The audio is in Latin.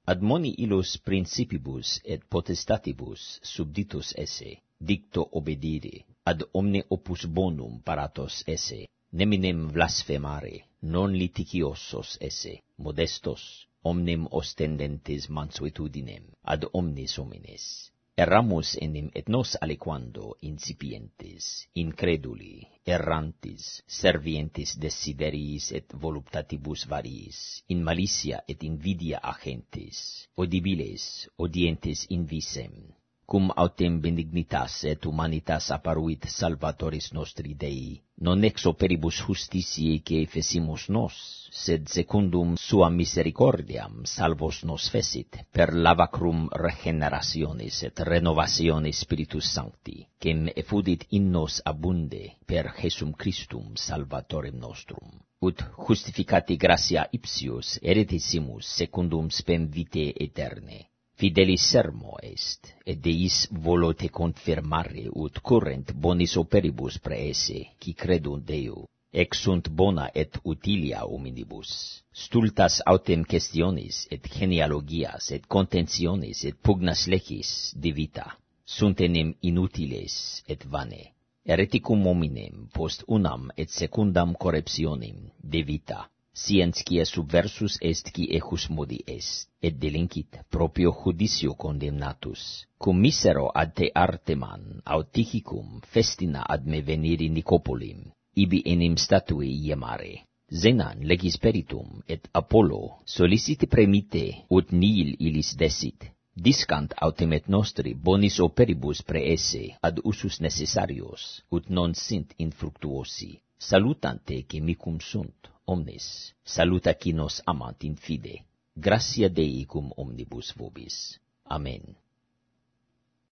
Admoni illos principibus et potestatibus subditus esse, dicto obedire, ad omne opus bonum paratos esse, neminem blasphemare, non liticiosos esse, modestos, omnem ostendentes mansuetudinem, ad omnes homines. Erramus enim et nos aliquando incipientes, increduli, errantis, servientes desideriis et voluptatibus variis, in malicia et invidia agentes, odibiles, odientes in visem, cum autem benignitas et humanitas apparuit salvatoris nostri Dei, non ex operibus justitiae que fecimus nos, sed secundum sua misericordiam salvos nos fecit, per lavacrum regenerationis et renovationis Spiritus Sancti, quem effudit in nos abunde per Jesum Christum Salvatorem nostrum. Ut justificati gratia ipsius heretissimus secundum spem vitae aeterne, fidelis sermo est, et Deis volote confirmare ut current bonis operibus praese, qui credunt Deo, ex sunt bona et utilia hominibus. Stultas autem questionis et genealogias et contentionis et pugnas lecis de vita sunt enim inutiles et vane. Hereticum hominem post unam et secundam corruptionem de vita sciens quia subversus est qui ejus modi est, et delincit proprio judicio condemnatus, cum misero ad te arteman auticicum festina ad me veniri Nicopolim, ibi enim statui iemare. Zenan legis peritum et Apollo solicite premite ut nihil illis desit. Discant autem et nostri bonis operibus praese ad usus necessarios, ut non sint infructuosi. Salutante que micum sunt omnes, saluta qui nos amant in fide. Gratia Dei cum omnibus vobis. Amen.